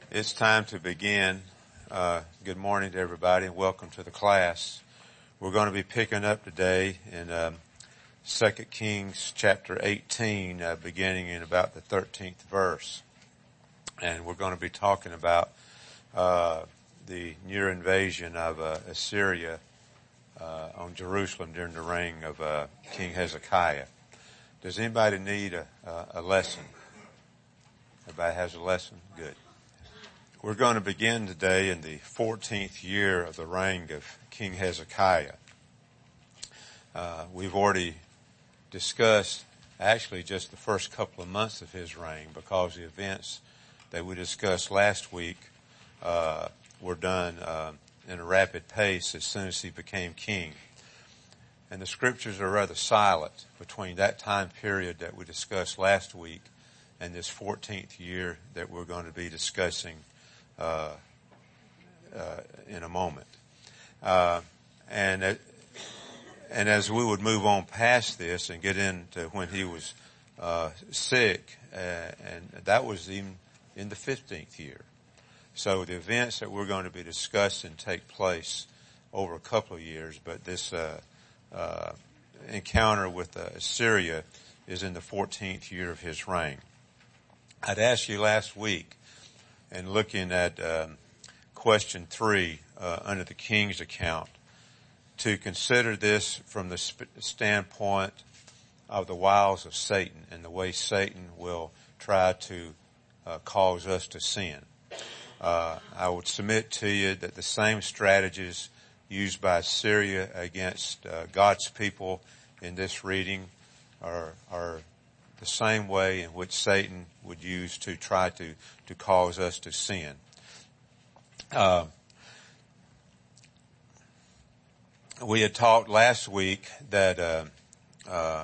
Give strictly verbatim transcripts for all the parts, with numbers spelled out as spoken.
It's time to begin. Uh, good morning to everybody and welcome to the class. We're going to be picking up today in um, Second Kings chapter eighteen, uh, beginning in about the thirteenth verse. And we're going to be talking about uh, the near invasion of uh, Assyria uh, on Jerusalem during the reign of uh, King Hezekiah. Does anybody need a, a lesson? Everybody has a lesson? Good. We're going to begin today in the fourteenth year of the reign of King Hezekiah. Uh, we've already discussed actually just the first couple of months of his reign because the events that we discussed last week uh, were done uh, in a rapid pace as soon as he became king. And the scriptures are rather silent between that time period that we discussed last week and this fourteenth year that we're going to be discussing Uh, uh, in a moment. Uh, and, uh, and as we would move on past this and get into when he was, uh, sick, uh, and that was even in the fifteenth year. So the events that we're going to be discussing take place over a couple of years, but this, uh, uh, encounter with uh, Assyria is in the fourteenth year of his reign. I'd asked you last week, and looking at um, question three uh, under the king's account, to consider this from the sp- standpoint of the wiles of Satan and the way Satan will try to uh, cause us to sin. Uh, I would submit to you that the same strategies used by Assyria against uh, God's people in this reading are, are the same way in which Satan would use to try to, to cause us to sin. Uh, we had talked last week that, uh, uh,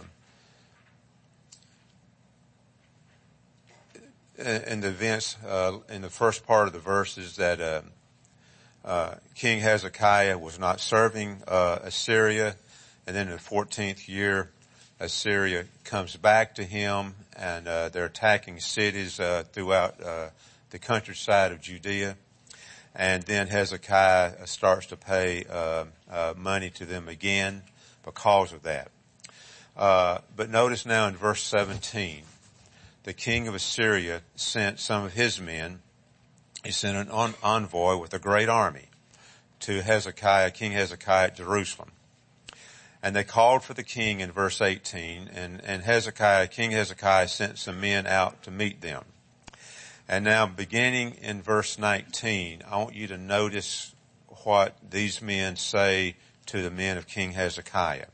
in the events, uh, in the first part of the verses that, uh, uh, King Hezekiah was not serving, uh, Assyria, and then in the fourteenth year, Assyria comes back to him, and uh, they're attacking cities uh, throughout uh, the countryside of Judea. And then Hezekiah starts to pay uh, uh, money to them again because of that. Uh, but notice now in verse seventeen, the king of Assyria sent some of his men. He sent an en- envoy with a great army to Hezekiah, King Hezekiah at Jerusalem. And they called for the king in verse eighteen, and, and Hezekiah, King Hezekiah sent some men out to meet them. And now beginning in verse nineteen, I want you to notice what these men say to the men of King Hezekiah.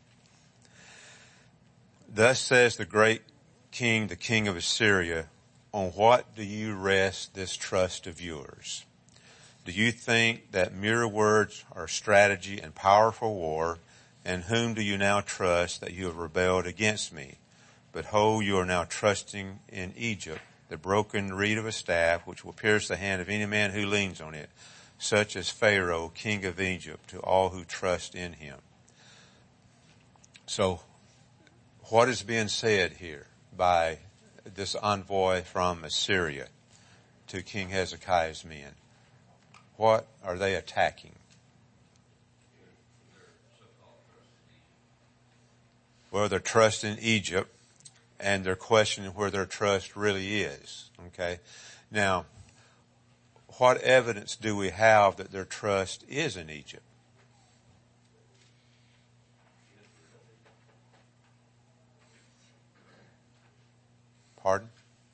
Thus says the great king, the king of Assyria, on what do you rest this trust of yours? Do you think that mere words are strategy and powerful war? And whom do you now trust that you have rebelled against me? But ho, you are now trusting in Egypt, the broken reed of a staff, which will pierce the hand of any man who leans on it, such as Pharaoh, king of Egypt, to all who trust in him. So, what is being said here by this envoy from Assyria to King Hezekiah's men? What are they attacking? Well, their trust in Egypt, and they're questioning where their trust really is. Okay. Now, what evidence do we have that their trust is in Egypt? Pardon?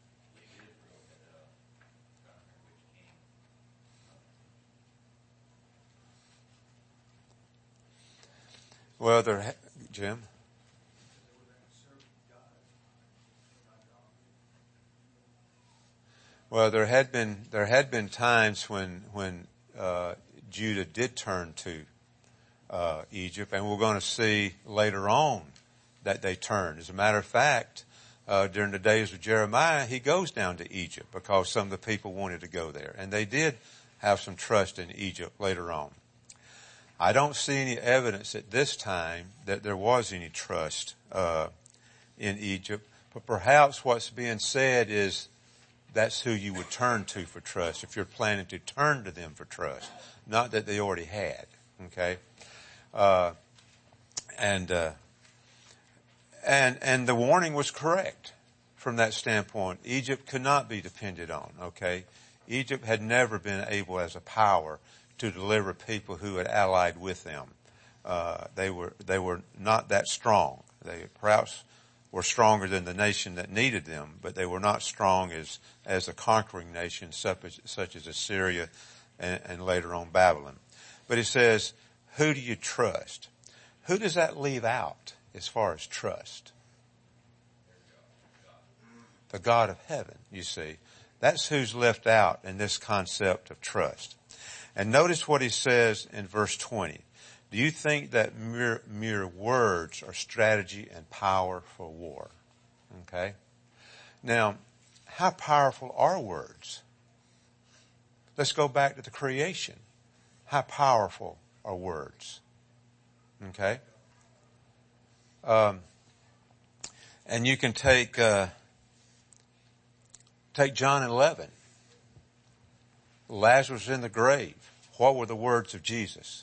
Well, there, Jim? Well, there had been there had been times when when uh, Judah did turn to uh, Egypt, and we're going to see later on that they turned. As a matter of fact, uh, during the days of Jeremiah, he goes down to Egypt because some of the people wanted to go there, and they did have some trust in Egypt later on. I don't see any evidence at this time that there was any trust uh, in Egypt, but perhaps what's being said is that's who you would turn to for trust if you're planning to turn to them for trust, not that they already had. Okay, uh, and uh, and and the warning was correct from that standpoint. Egypt could not be depended on. Okay, Egypt had never been able as a power to deliver people who had allied with them. Uh, they were they were not that strong. They perhaps were stronger than the nation that needed them, but they were not strong as as a conquering nation such as, such as Assyria and, and later on Babylon. But it says, who do you trust? Who does that leave out as far as trust? The God of heaven, you see. That's who's left out in this concept of trust. And notice what he says in verse twenty. Do you think that mere, mere words are strategy and power for war? Okay. Now, how powerful are words? Let's go back to the creation. How powerful are words? Okay. Um, and you can take, uh, take John eleven. Lazarus in the grave. What were the words of Jesus?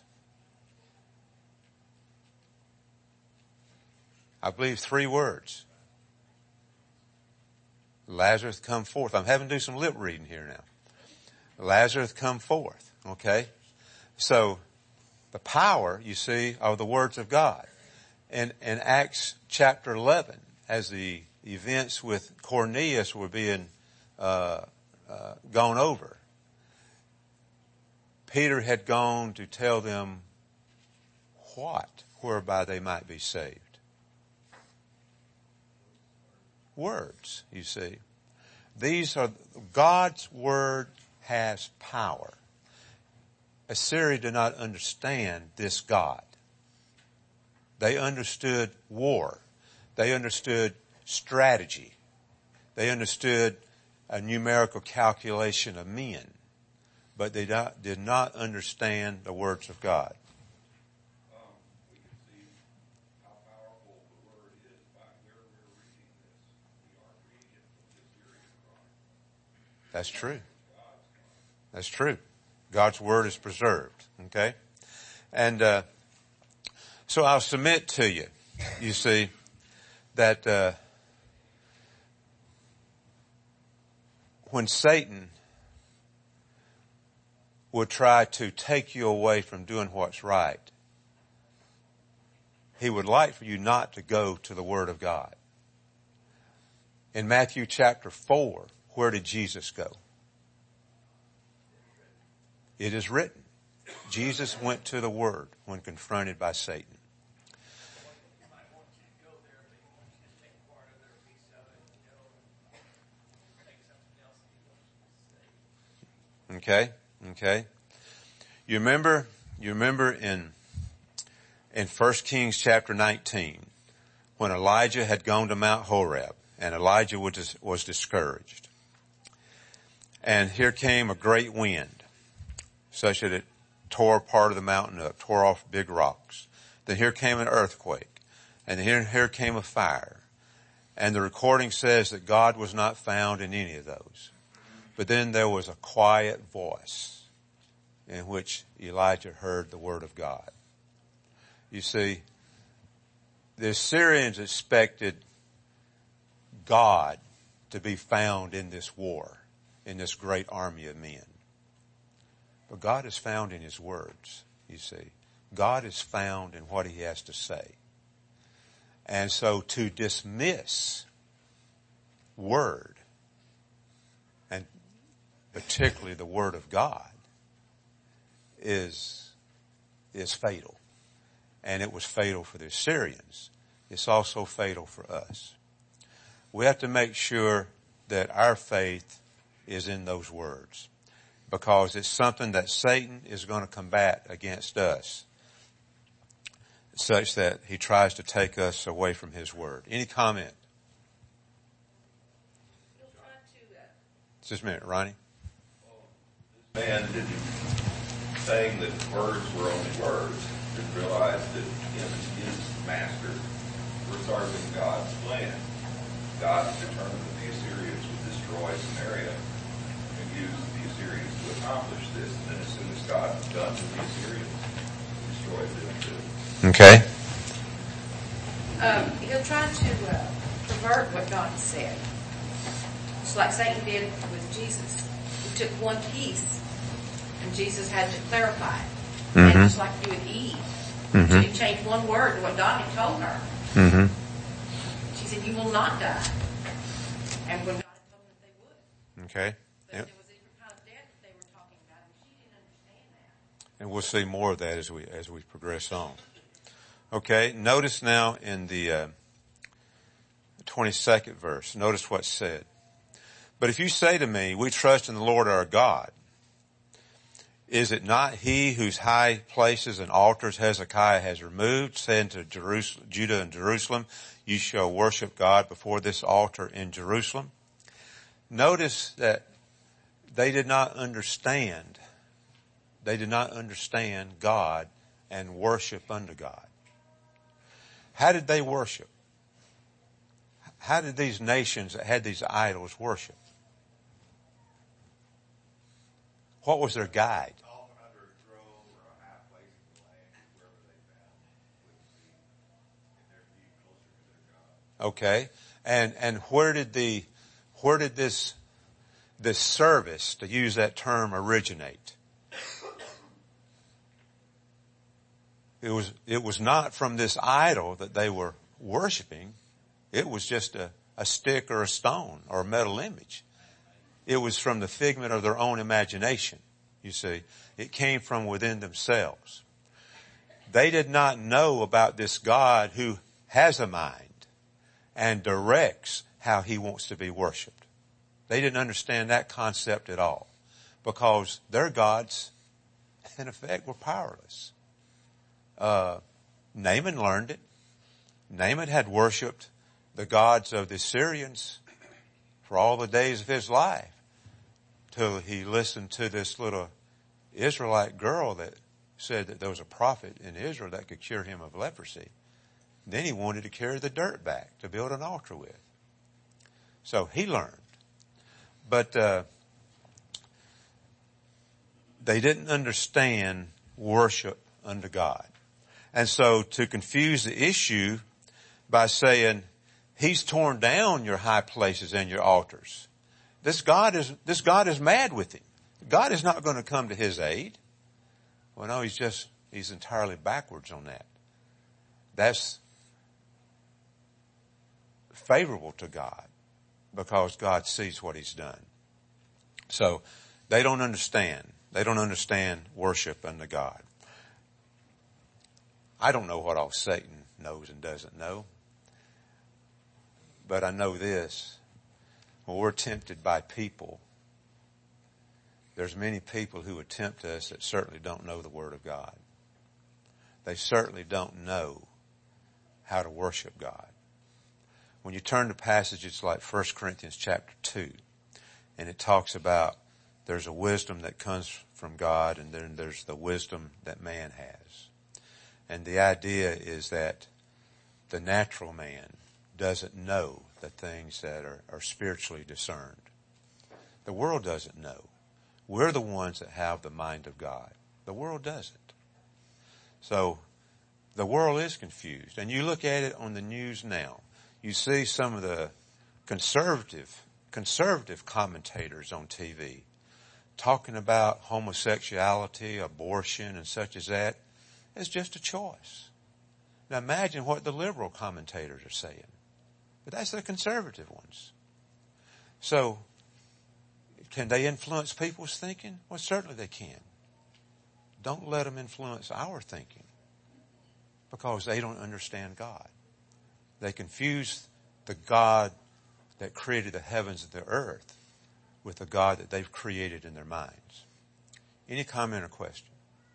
I believe three words. Lazarus, come forth. I'm having to do some lip reading here now. Lazarus, come forth. Okay. So the power, you see, of the words of God. In, in Acts chapter eleven, as the events with Cornelius were being uh, uh, gone over, Peter had gone to tell them what, whereby they might be saved. Words, you see. These are, God's word has power. Assyria did not understand this God. They understood war. They understood strategy. They understood a numerical calculation of men. But they not, did not understand the words of God. That's true. That's true. God's word is preserved. Okay? And, uh, so I'll submit to you, you see, that, uh, when Satan would try to take you away from doing what's right, he would like for you not to go to the Word of God. In Matthew chapter four, where did Jesus go? It is written. Jesus went to the Word when confronted by Satan. Okay, okay. You remember, you remember in, in First Kings chapter nineteen, when Elijah had gone to Mount Horeb and Elijah was, was discouraged. And here came a great wind, such that it tore part of the mountain up, tore off big rocks. Then here came an earthquake, and here, here came a fire. And the recording says that God was not found in any of those. But then there was a quiet voice in which Elijah heard the word of God. You see, the Assyrians expected God to be found in this war, in this great army of men. But God is found in His words, you see. God is found in what He has to say. And so to dismiss word, and particularly the word of God, is, is fatal. And it was fatal for the Assyrians. It's also fatal for us. We have to make sure that our faith is in those words, because it's something that Satan is going to combat against us, such that he tries to take us away from his word. Any comment? Just a minute, Ronnie. Man didn't, saying that words were only words, didn't realize that him and his master were serving God's plan. God determined that the Assyrians would destroy destroy Samaria and use the Assyrians to accomplish this. And then as soon as God's done with the Assyrians, he destroys them too. Okay. Um, he'll try to uh, pervert what God has said. It's like Satan did with Jesus. He took one piece, and Jesus had to clarify it. Mm-hmm. And just like you with Eve. Mm-hmm. So he changed one word to what God had told her. Mm-hmm. She said, "You will not die." And when God had told them that they would. Okay. But Yep. there was a different kind of death that they were talking about, and she didn't understand that. And we'll see more of that as we as we progress on. Okay. Notice now in the uh, twenty-second verse. Notice what's said. But if you say to me, "We trust in the Lord our God," is it not he whose high places and altars Hezekiah has removed, saying to Jerusalem, Judah and Jerusalem, "You shall worship God before this altar in Jerusalem"? Notice that they did not understand. They did not understand God and worship unto God. How did they worship? How did these nations that had these idols worship? What was their guide? Often under a grove or a high place in the land, wherever they found would be in their view closer to their God. Okay. And, and where did the, where did this, this service, to use that term, originate? It was, it was not from this idol that they were worshiping. It was just a, a stick or a stone or a metal image. It was from the figment of their own imagination, you see. It came from within themselves. They did not know about this God who has a mind and directs how he wants to be worshiped. They didn't understand that concept at all because their gods, in effect, were powerless. Uh, Naaman learned it. Naaman had worshipped the gods of the Assyrians for all the days of his life till he listened to this little Israelite girl that said that there was a prophet in Israel that could cure him of leprosy. Then he wanted to carry the dirt back to build an altar with. So he learned. But uh, they didn't understand worship unto God. And so to confuse the issue by saying, he's torn down your high places and your altars. This God is, this God is mad with him. God is not going to come to his aid. Well, no, he's just, he's entirely backwards on that. That's favorable to God because God sees what he's done. So they don't understand. They don't understand worship unto God. I don't know what all Satan knows and doesn't know. But I know this. When we're tempted by people, there's many people who would tempt us that certainly don't know the Word of God. They certainly don't know how to worship God. When you turn to passages like First Corinthians chapter two, and it talks about there's a wisdom that comes from God and then there's the wisdom that man has. And the idea is that the natural man doesn't know the things that are, are spiritually discerned. The world doesn't know. We're the ones that have the mind of God. The world doesn't. So the world is confused. And you look at it on the news now. You see some of the conservative, conservative commentators on T V talking about homosexuality, abortion, and such as that. It's just a choice. Now imagine what the liberal commentators are saying. But that's the conservative ones. So, can they influence people's thinking? Well, certainly they can. Don't let them influence our thinking because they don't understand God. They confuse the God that created the heavens and the earth with the God that they've created in their minds. Any comment or question?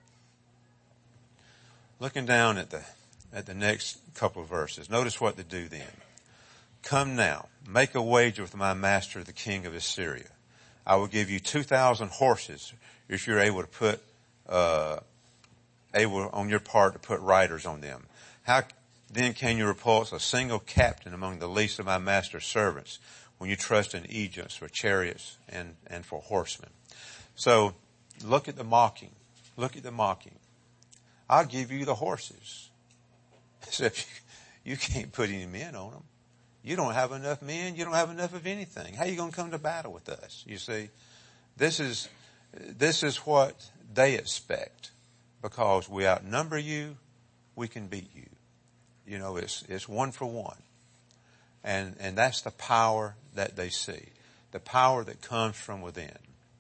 Looking down at the, at the next couple of verses, notice what to do then. Come now, make a wager with my master, the king of Assyria. I will give you two thousand horses if you're able to put, uh, able on your part to put riders on them. How then can you repulse a single captain among the least of my master's servants when you trust in Egypt for chariots and, and for horsemen. So look at the mocking. Look at the mocking. I'll give you the horses. Except you, you can't put any men on them. You don't have enough men. You don't have enough of anything. How are you going to come to battle with us? You see, this is, this is what they expect. Because we outnumber you, we can beat you. You know, it's, it's one for one. And, and that's the power that they see. The power that comes from within.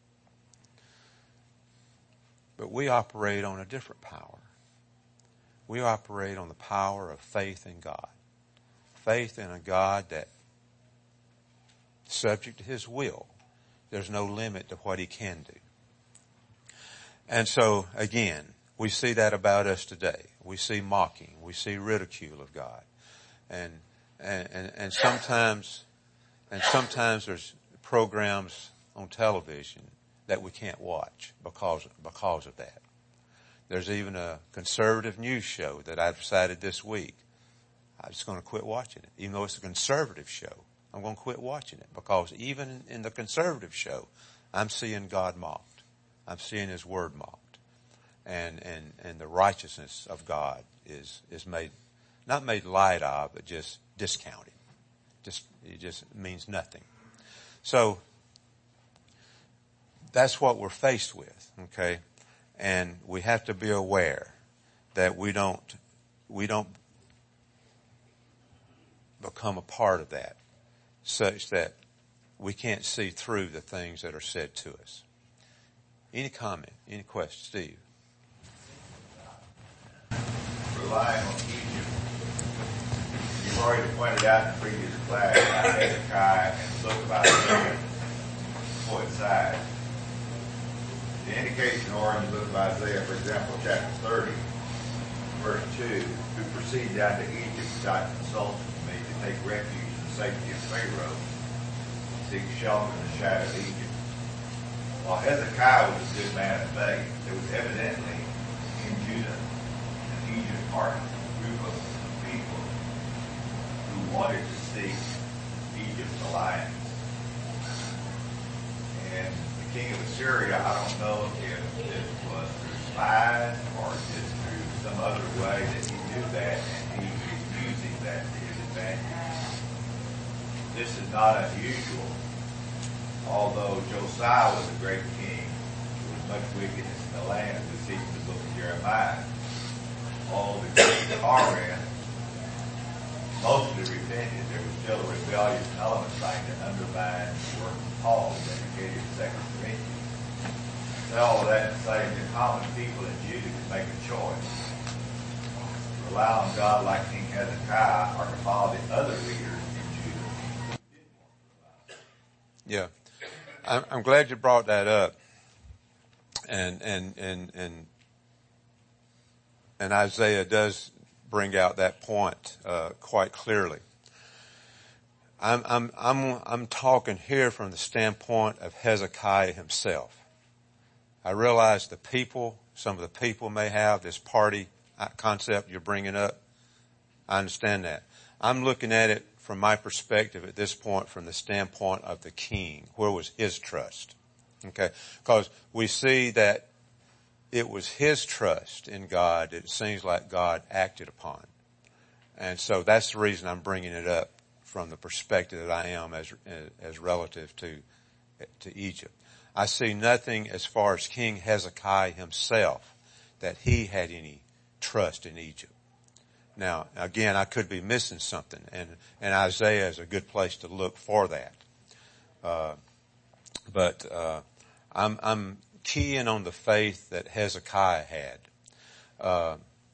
But we operate on a different power. We operate on the power of faith in God. Faith in a God that, subject to His will, there's no limit to what He can do. And so, again, we see that about us today. We see mocking. We see ridicule of God. And, and, and, and sometimes, and sometimes there's programs on television that we can't watch because, because of that. There's even a conservative news show that I've decided this week I'm just going to quit watching it. Even though it's a conservative show, I'm going to quit watching it because even in the conservative show, I'm seeing God mocked. I'm seeing His Word mocked. And, and, and the righteousness of God is, is made, not made light of, but just discounted. Just, it just means nothing. So, that's what we're faced with, okay? And we have to be aware that we don't, we don't become a part of that such that we can't see through the things that are said to us. Any comment? Any questions? Steve? Relying on Egypt. You've already pointed out in the previous class how Hezekiah and the book about Isaiah coincide. The indication or in the book of Isaiah, for example, chapter thirty, verse two, who proceeded down to Egypt without consulting me to take refuge in the safety of Pharaoh, seek shelter in the shadow of Egypt. While Hezekiah was a good man of faith, there was evidently in Judah and Egypt part a group of people who wanted to seek Egypt's alliance. And the king of Assyria, I don't know if it was through spies or just through some other way that he knew that and he was using that to his advantage. This is not unusual. Although Josiah was a great king, there was much wickedness in the land, as we see from the book of Jeremiah. All the king of Haran mostly repented. There was still a rebellious element trying to undermine the work of Paul, as indicated in Second Corinthians. So all of that to say, the common people in Judah could make a choice. Rely on God like King Hezekiah, or to follow the other leaders in Judah. Yeah. I'm, I'm glad you brought that up. And, and, and, and, and Isaiah does bring out that point, uh, quite clearly. I'm, I'm, I'm, I'm talking here from the standpoint of Hezekiah himself. I realize the people, some of the people may have this party concept you're bringing up. I understand that. I'm looking at it from my perspective at this point from the standpoint of the king. Where was his trust? Okay. Because we see that it was his trust in God that it seems like God acted upon. And so that's the reason I'm bringing it up from the perspective that I am as, as relative to, to Egypt. I see nothing as far as King Hezekiah himself that he had any trust in Egypt. Now, again, I could be missing something, and, and Isaiah is a good place to look for that. Uh, but, uh, I'm, I'm keying on the faith that Hezekiah had. Uh,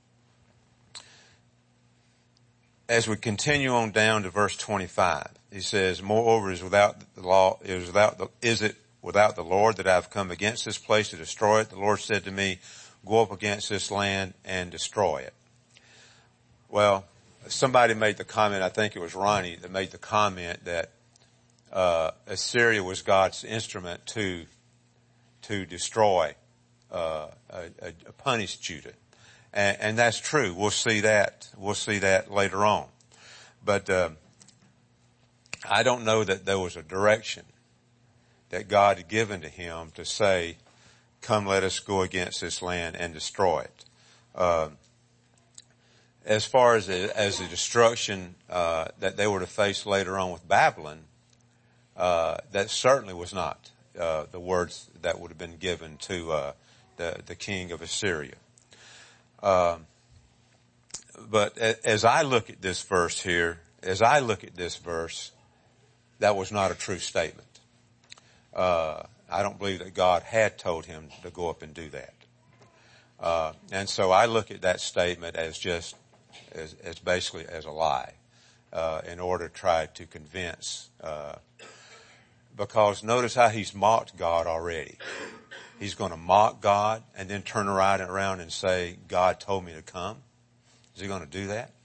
as we continue on down to verse twenty-five, he says, moreover, is without the law, is without the, is it without the Lord that I have come against this place to destroy it? The Lord said to me, go up against this land and destroy it. Well, somebody made the comment, I think it was Ronnie that made the comment that, uh, Assyria was God's instrument to, to destroy, uh, a, a punish Judah. And, and that's true. We'll see that, we'll see that later on. But, um, I don't know that there was a direction that God had given to him to say, come, let us go against this land and destroy it. Uh, as far as the, as the destruction uh, that they were to face later on with Babylon, uh, that certainly was not uh, the words that would have been given to uh, the, the king of Assyria. Uh, but as I look at this verse here, as I look at this verse, that was not a true statement. Uh, I don't believe that God had told him to go up and do that. Uh, and so I look at that statement as just, as, as basically as a lie, uh, in order to try to convince, uh, because notice how he's mocked God already. He's going to mock God and then turn around and around and say, God told me to come. Is he going to do that?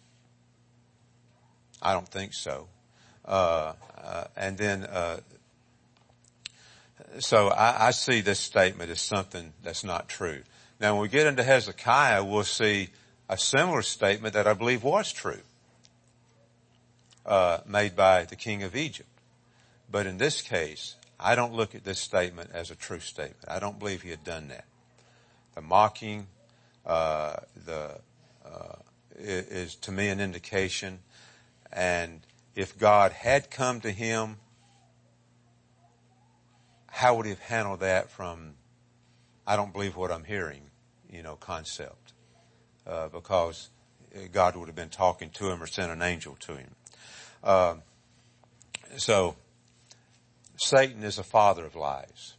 I don't think so. Uh, uh, and then, uh, so I, I see this statement as something that's not true. Now, when we get into Hezekiah, we'll see a similar statement that I believe was true, uh, made by the king of Egypt. But in this case, I don't look at this statement as a true statement. I don't believe he had done that. The mocking, uh, the, uh, is to me an indication. And if God had come to him, how would he have handled that from, I don't believe what I'm hearing, you know, concept, uh, because God would have been talking to him or sent an angel to him. Uh, so, Satan is a father of lies.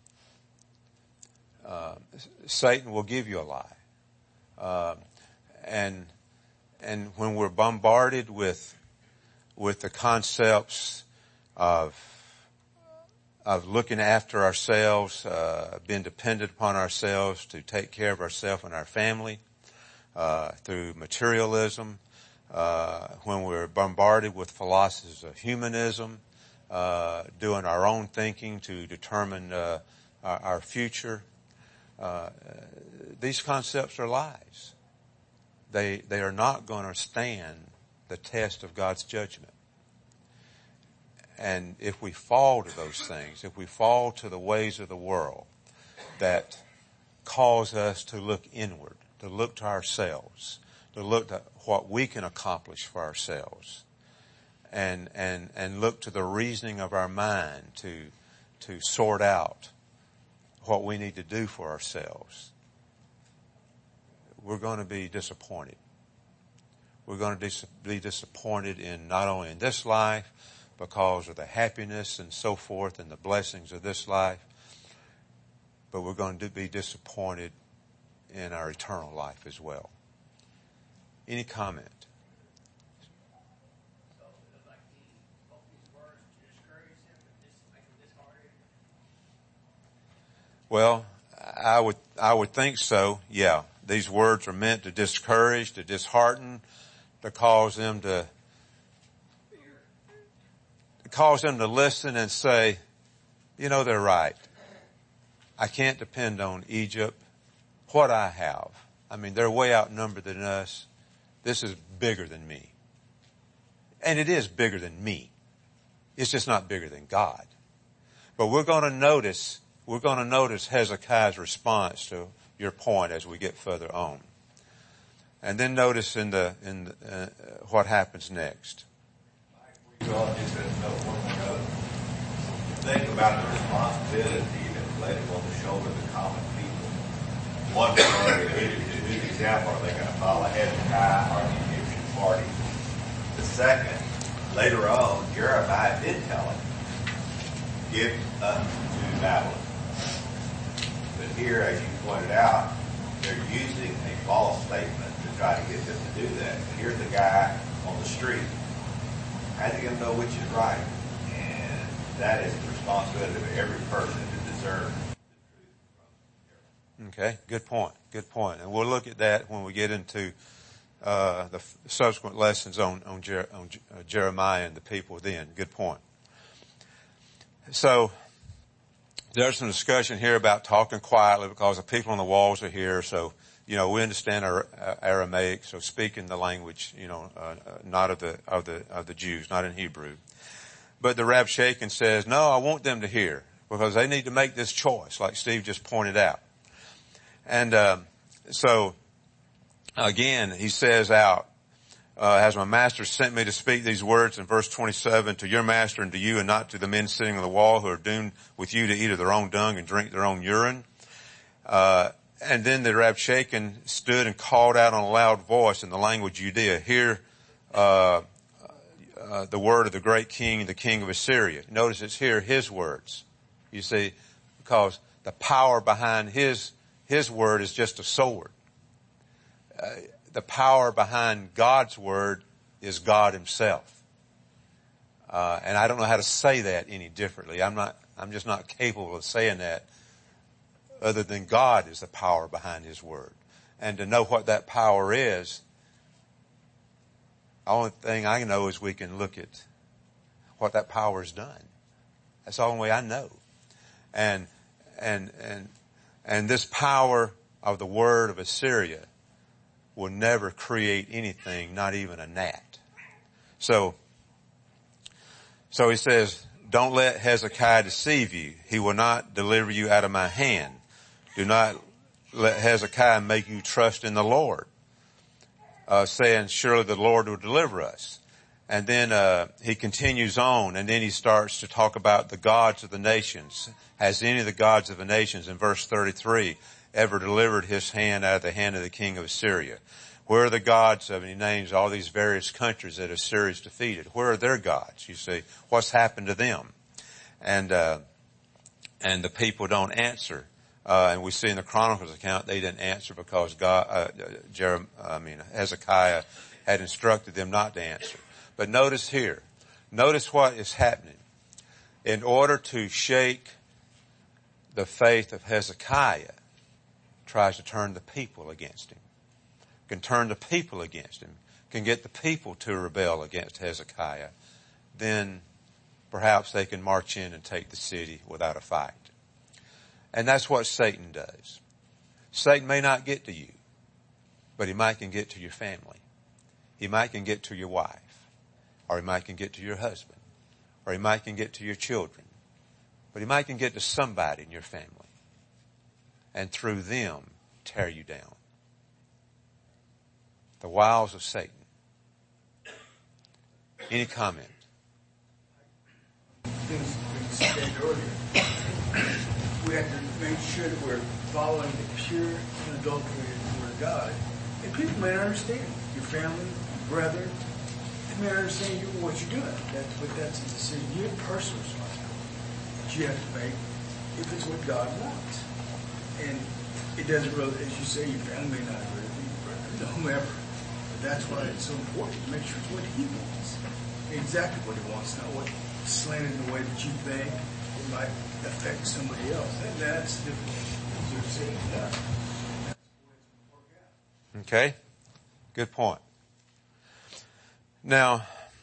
Uh, Satan will give you a lie. Uh, and, and when we're bombarded with, with the concepts of, of looking after ourselves, uh, being dependent upon ourselves to take care of ourselves and our family, uh, through materialism, uh, when we're bombarded with philosophies of humanism, uh, doing our own thinking to determine, uh, our, our future, uh, these concepts are lies. They, they are not going to stand the test of God's judgment. And if we fall to those things, if we fall to the ways of the world that cause us to look inward, to look to ourselves, to look to what we can accomplish for ourselves, and, and, and look to the reasoning of our mind to, to sort out what we need to do for ourselves, we're going to be disappointed. We're going to dis- be disappointed in not only in this life, because of the happiness and so forth and the blessings of this life, but we're going to be disappointed in our eternal life as well. Any comment? So, like he spoke these words to discourage him and dis- make him disheartened? Well, I would, I would think so. Yeah. These words are meant to discourage, to dishearten, to cause them to, to cause them to listen and say, you know, they're right. I can't depend on Egypt. What I have. I mean, they're way outnumbered than us. This is bigger than me. And it is bigger than me. It's just not bigger than God. But we're going to notice, we're going to notice Hezekiah's response to your point as we get further on. And then notice in the, in the, uh, what happens next. We all just got to know one another. Think about the responsibility that's laid on the shoulder of the common people. One party, a good example, are they going to follow Hezekiah or the Egyptian party? The second, later on, Jeremiah did tell him, give up to Babylon. But here, as you pointed out, they're using a false statement to try to get them to do that. And here's the guy on the street. How's he going to know which is right? And that is the responsibility of every person to discern. Okay, good point. Good point. And we'll look at that when we get into uh the f- subsequent lessons on on, Jer- on J- uh, Jeremiah and the people then. Good point. So there's some discussion here about talking quietly because the people on the walls are here. So you know we understand our uh, Aramaic, so speaking the language, you know, uh, uh, not of the of the of the Jews, not in Hebrew. But the Rabshakeh says, no, I want them to hear because they need to make this choice, like Steve just pointed out. And uh, so, again, he says out, uh, has my master sent me to speak these words in verse twenty-seven, to your master and to you and not to the men sitting on the wall who are doomed with you to eat of their own dung and drink their own urine. Uh, and then the Rabshakeh stood and called out on a loud voice in the language Judea, hear, uh, uh, the word of the great king, the king of Assyria. Notice it's here his words. You see, because the power behind his, his word is just a sword. Uh, the power behind God's word is God himself. Uh, and I don't know how to say that any differently. I'm not, I'm just not capable of saying that other than God is the power behind his word. And to know what that power is, the only thing I know is we can look at what that power has done. That's the only way I know. And, and, and, and this power of the word of Assyria will never create anything, not even a gnat. So, so he says, don't let Hezekiah deceive you. He will not deliver you out of my hand. Do not let Hezekiah make you trust in the Lord, uh, saying, surely the Lord will deliver us. And then, uh, he continues on, and then he starts to talk about the gods of the nations. Has any of the gods of the nations in verse thirty-three ever delivered his hand out of the hand of the king of Assyria? Where are the gods of, and he names all these various countries that Assyria's defeated. Where are their gods? You see, what's happened to them? And, uh, and the people don't answer. Uh, and we see in the Chronicles account they didn't answer because God, uh, Jeremiah, I mean, Hezekiah had instructed them not to answer. But notice here, notice what is happening. In order to shake the faith of Hezekiah, tries to turn the people against him. Can turn the people against him. Can get the people to rebel against Hezekiah. Then perhaps they can march in and take the city without a fight. And that's what Satan does. Satan may not get to you, but he might can get to your family. He might can get to your wife, or he might can get to your husband, or he might can get to your children, but he might can get to somebody in your family, and through them tear you down. The wiles of Satan. Any comment? Things we said earlier. We have to make sure that we're following the pure and adulterated Word of God. And people may not understand. Your family, your brother, they may not understand you, what you're doing. That's, but that's a decision. You have personal responsibility that you have to make if it's what God wants. And it doesn't really, as you say, your family may not agree with you, your brother, whomever. But that's why it's so important to make sure it's what He wants. Exactly what He wants, not what slanted in the way that you think it might affect somebody else. And that's difficult. As you're saying that. That's the way it's going to work out. Okay. Good point. Now,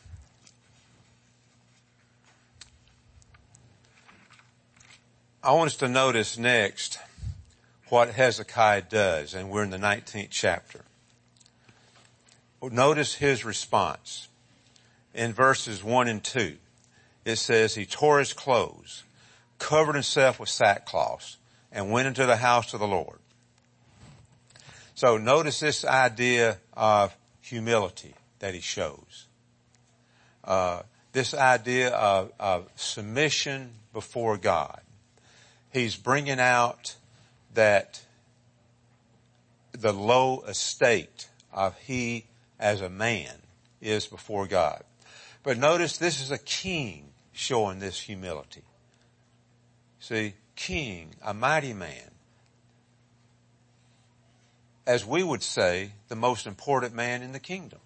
I want us to notice next what Hezekiah does, and we're in the nineteenth chapter. Notice his response. In verses one and two, it says, he tore his clothes, covered himself with sackcloth, and went into the house of the Lord. So notice this idea of humility that he shows. Uh, this idea of, of submission before God. He's bringing out that the low estate of he as a man is before God. But notice this is a king showing this humility. See, king, a mighty man. As we would say, the most important man in the kingdom.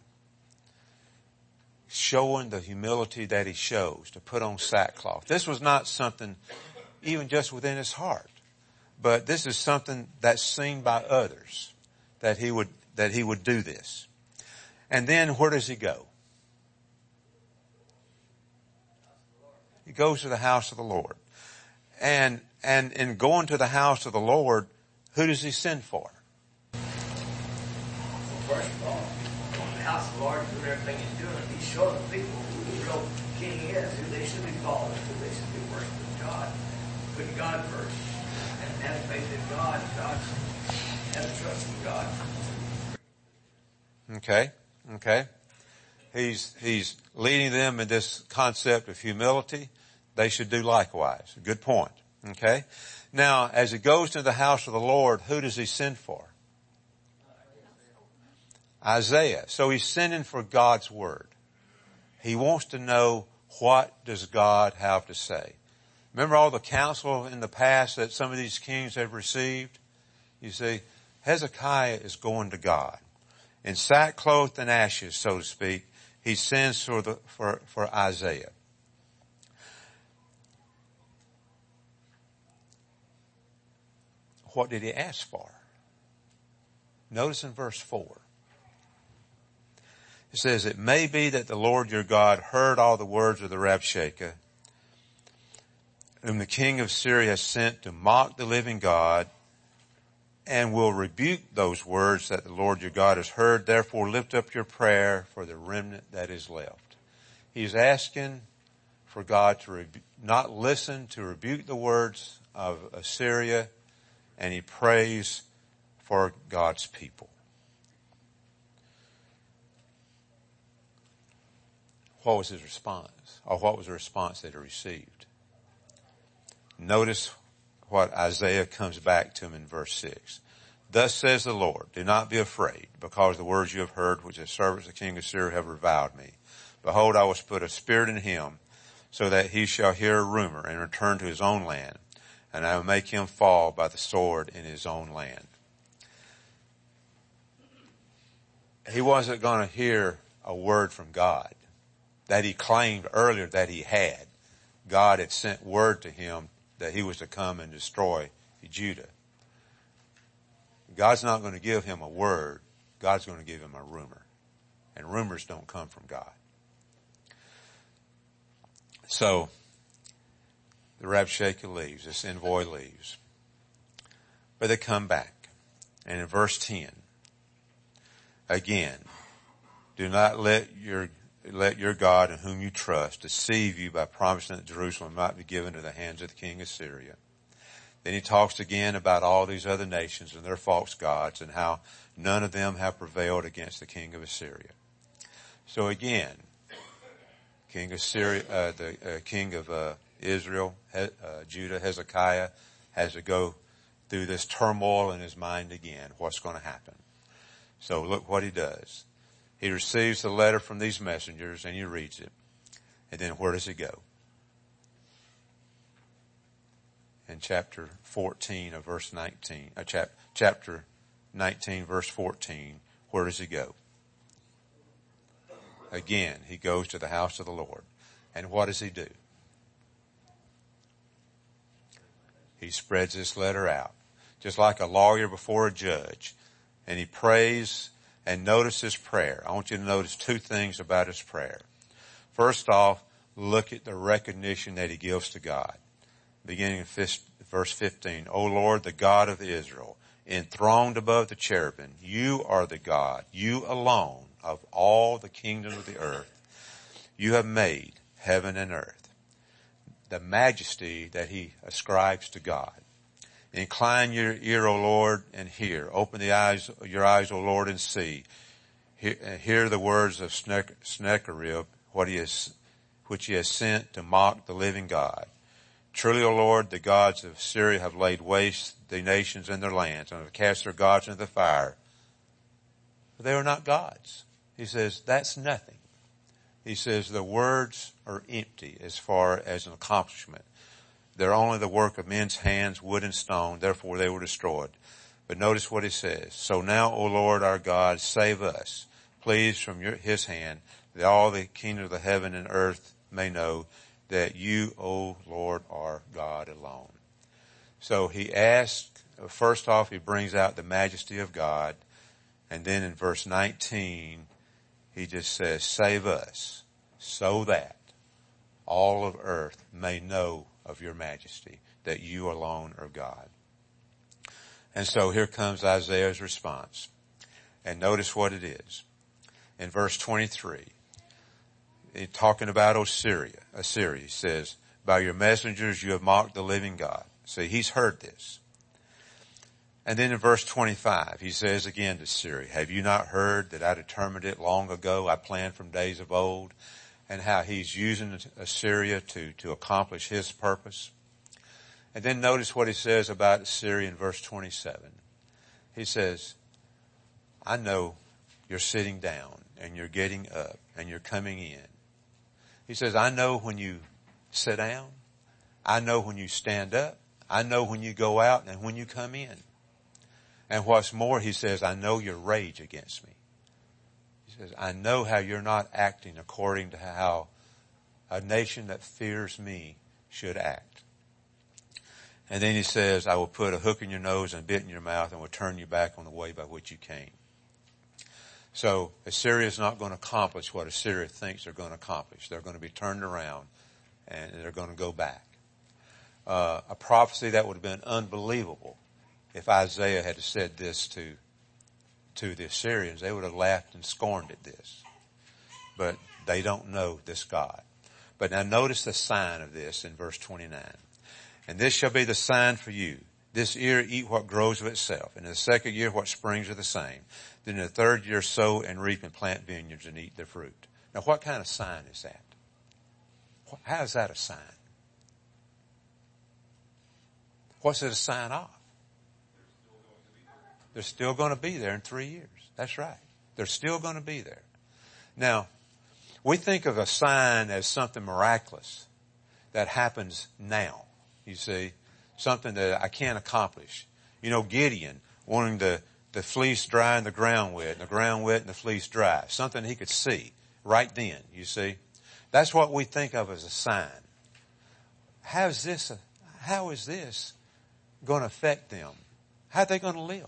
Showing the humility that he shows to put on sackcloth. This was not something even just within his heart. But this is something that's seen by others, that he would, that he would do this. And then where does he go? He goes to the house of the Lord. And, and in going to the house of the Lord, who does he send for? Well, first of all, going to the house of the Lord, doing everything he's doing, he's showing the people who the real king is, who they should be following, who they should be worshiping God, putting God first, and having faith in God, God, having trust in God. Okay, okay. He's, he's leading them in this concept of humility. They should do likewise. Good point. Okay. Now, as he goes to the house of the Lord, who does he send for? Isaiah. So he's sending for God's word. He wants to know, what does God have to say? Remember all the counsel in the past that some of these kings have received? You see, Hezekiah is going to God. In sackcloth and ashes, so to speak, he sends for the, for, for Isaiah. What did he ask for? Notice in verse four. It says, it may be that the Lord your God heard all the words of the Rabshakeh, whom the king of Syria has sent to mock the living God, and will rebuke those words that the Lord your God has heard. Therefore lift up your prayer for the remnant that is left. He's asking for God to rebu- not listen to rebuke the words of Assyria, and he prays for God's people. What was his response? Or what was the response that he received? Notice what Isaiah comes back to him in verse six. Thus says the Lord, do not be afraid, because the words you have heard, which the servants of the king of Syria have reviled me. Behold, I will put a spirit in him, so that he shall hear a rumor and return to his own land, and I will make him fall by the sword in his own land. He wasn't going to hear a word from God that he claimed earlier that he had. God had sent word to him that he was to come and destroy Judah. God's not going to give him a word. God's going to give him a rumor. And rumors don't come from God. So, the Rabshakeh leaves, this envoy leaves. But they come back. And in verse ten, again, do not let your let your God in whom you trust deceive you by promising that Jerusalem might be given to the hands of the king of Syria. Then he talks again about all these other nations and their false gods and how none of them have prevailed against the king of Assyria. So again, king of Syria, uh, the uh, king of uh, Israel, uh, Judah, Hezekiah, has to go through this turmoil in his mind again. What's going to happen? So look what he does. He receives the letter from these messengers and he reads it. And then where does he go? In chapter fourteen of verse nineteen, uh, chap, chapter nineteen verse fourteen, where does he go? Again, he goes to the house of the Lord. And what does he do? He spreads this letter out, just like a lawyer before a judge. And he prays. And notice his prayer. I want you to notice two things about his prayer. First off, look at the recognition that he gives to God. Beginning of verse fifteen, O Lord, the God of Israel, enthroned above the cherubim, you are the God, you alone of all the kingdoms of the earth. You have made heaven and earth. The majesty that he ascribes to God. Incline your ear, O Lord, and hear. Open the eyes, your eyes, O Lord, and see. Hear, hear the words of Sennacherib, what he has, which he has sent to mock the living God. Truly, O Lord, the gods of Syria have laid waste the nations and their lands, and have cast their gods into the fire. But they are not gods. He says, that's nothing. He says, the words are empty as far as an accomplishment. They're only the work of men's hands, wood and stone, therefore they were destroyed. But notice what he says. So now, O Lord our God, save us, please, from your, his hand, that all the kingdom of the heaven and earth may know that you, O Lord, are God alone. So he asks, first off, he brings out the majesty of God. And then in verse nineteen, he just says, save us so that all of earth may know of your majesty, that you alone are God. And so here comes Isaiah's response. And notice what it is. In verse twenty-three, talking about Assyria, Assyria, he says, by your messengers you have mocked the living God. See, he's heard this. And then in verse twenty-five, he says again to Assyria, have you not heard that I determined it long ago? I planned from days of old, and how he's using Assyria to, to accomplish his purpose. And then notice what he says about Assyria in verse twenty-seven. He says, I know you're sitting down and you're getting up and you're coming in. He says, I know when you sit down. I know when you stand up. I know when you go out and when you come in. And what's more, he says, I know your rage against me. He says, I know how you're not acting according to how a nation that fears me should act. And then he says, I will put a hook in your nose and a bit in your mouth and will turn you back on the way by which you came. So Assyria is not going to accomplish what Assyria thinks they're going to accomplish. They're going to be turned around and they're going to go back. Uh, a prophecy that would have been unbelievable if Isaiah had said this to, to the Assyrians. They would have laughed and scorned at this. But they don't know this God. But now notice the sign of this in verse twenty-nine. And this shall be the sign for you. This year eat what grows of itself. And in the second year what springs are the same. Then in the third year sow and reap and plant vineyards and eat their fruit. Now what kind of sign is that? How is that a sign? What's it a sign of? They're still going to be there in three years. That's right. They're still going to be there. Now, we think of a sign as something miraculous that happens now. You see, something that I can't accomplish. You know, Gideon wanting the, the fleece dry and the ground wet, and the ground wet and the fleece dry. Something he could see right then, you see. That's what we think of as a sign. How is this, a, how is this going to affect them? How are they going to live?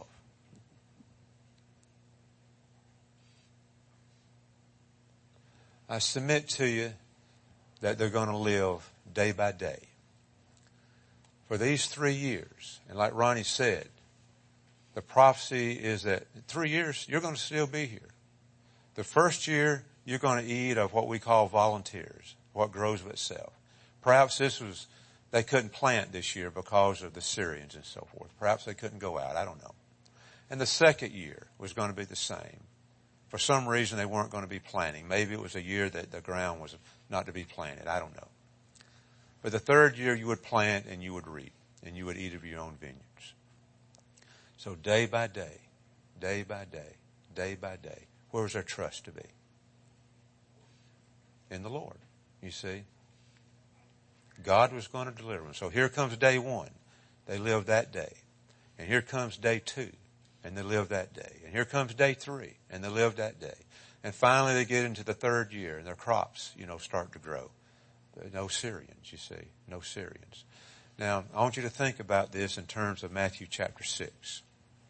I submit to you that they're going to live day by day. For these three years, and like Ronnie said, the prophecy is that in three years, you're going to still be here. The first year, you're going to eat of what we call volunteers, what grows of itself. Perhaps this was, they couldn't plant this year because of the Syrians and so forth. Perhaps they couldn't go out. I don't know. And the second year was going to be the same. For some reason, they weren't going to be planting. Maybe it was a year that the ground was not to be planted. I don't know. But the third year, you would plant and you would reap, and you would eat of your own vineyards. So day by day, day by day, day by day, where was their trust to be? In the Lord, you see. God was going to deliver them. So here comes day one. They lived that day. And here comes day two. And they live that day. And here comes day three. And they live that day. And finally they get into the third year and their crops, you know, start to grow. No Syrians, you see. No Syrians. Now, I want you to think about this in terms of Matthew chapter six.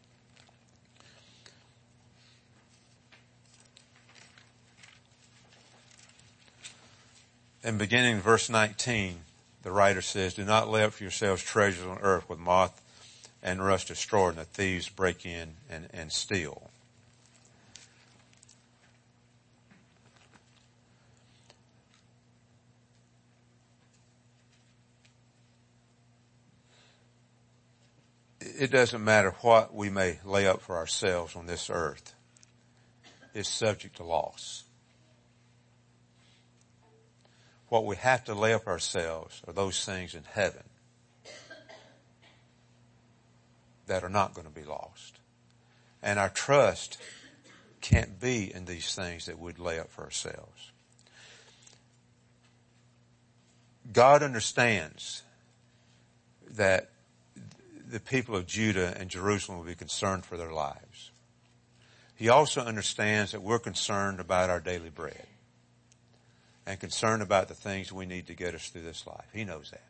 And beginning in verse nineteen, the writer says, do not lay up for yourselves treasures on earth with moth and rust destroy, and the thieves break in and, and steal. It doesn't matter what we may lay up for ourselves on this earth. It's subject to loss. What we have to lay up ourselves are those things in heaven that are not going to be lost. And our trust can't be in these things that we'd lay up for ourselves. God understands that the people of Judah and Jerusalem will be concerned for their lives. He also understands that we're concerned about our daily bread and concerned about the things we need to get us through this life. He knows that.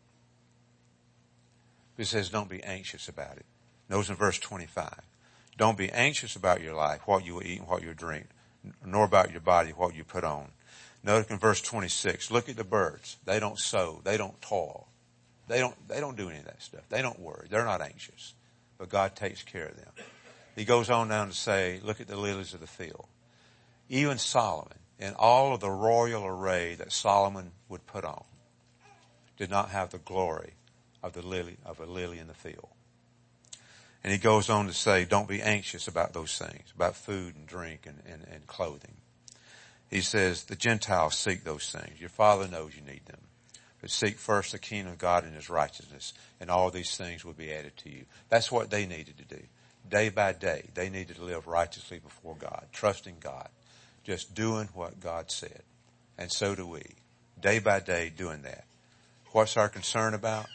He says, don't be anxious about it. Notice in verse twenty-five, don't be anxious about your life, what you will eat and what you will drink, nor about your body, what you put on. Notice in verse twenty-six, look at the birds. They don't sow. They don't toil. They don't, they don't do any of that stuff. They don't worry. They're not anxious. But God takes care of them. He goes on down to say, look at the lilies of the field. Even Solomon, in all of the royal array that Solomon would put on, did not have the glory of the lily, of a lily in the field. And he goes on to say, don't be anxious about those things, about food and drink and, and, and clothing. He says, the Gentiles seek those things. Your Father knows you need them. But seek first the kingdom of God and his righteousness, and all these things will be added to you. That's what they needed to do. Day by day, they needed to live righteously before God, trusting God, just doing what God said. And so do we. Day by day, doing that. What's our concern about?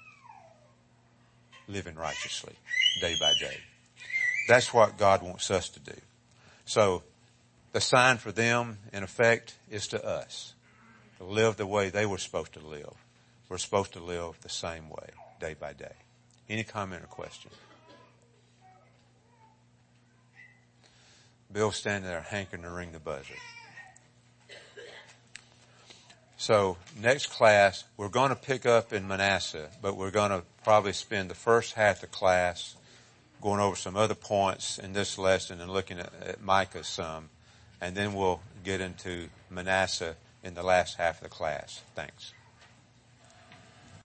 Living righteously, day by day. That's what God wants us to do. So, the sign for them, in effect, is to us. To live the way they were supposed to live. We're supposed to live the same way, day by day. Any comment or question? Bill's standing there hankering to ring the buzzer. So, next class, we're going to pick up in Manasseh, but we're going to probably spend the first half of the class going over some other points in this lesson and looking at, at Micah some, and then we'll get into Manasseh in the last half of the class. Thanks.